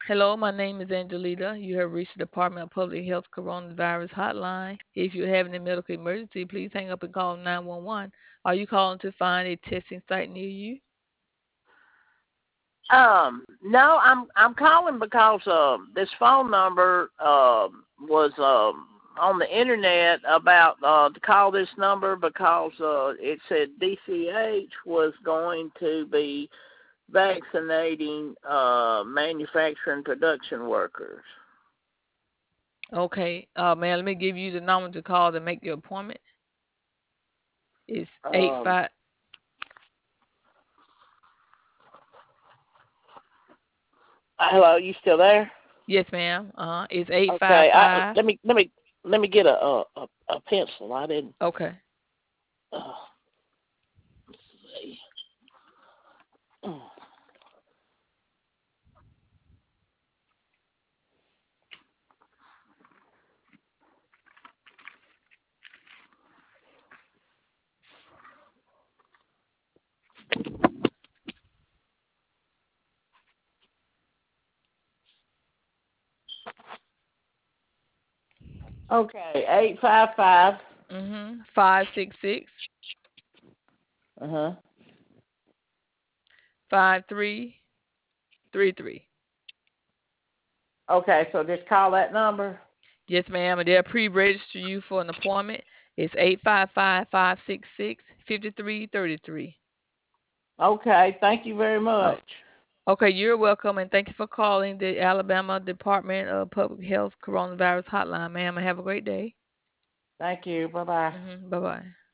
Hello, my name is Angelita. You have reached the Department of Public Health Coronavirus Hotline. If you're having a medical emergency, please hang up and call 911. Are you calling to find a testing site near you? No, I'm calling because this phone number was on the internet about to call this number because it said DCH was going to be vaccinating manufacturing production workers. Okay, man, let me give you the number to call to make your appointment. It's eight Um, five. Hello, you still there? Yes, ma'am. It's eight five Okay, five. let me get a pencil. I didn't. Okay. Uh, let's see. Okay, 855. 566 Uh huh. 5333. Okay, so just call that number. Yes, ma'am. And they'll pre-register you for an appointment. It's 855-566-5333. Okay, thank you very Oh, much. okay, you're welcome, and thank you for calling the Alabama Department of Public Health Coronavirus Hotline, ma'am, and have a great day. Thank you. Bye bye. Bye bye.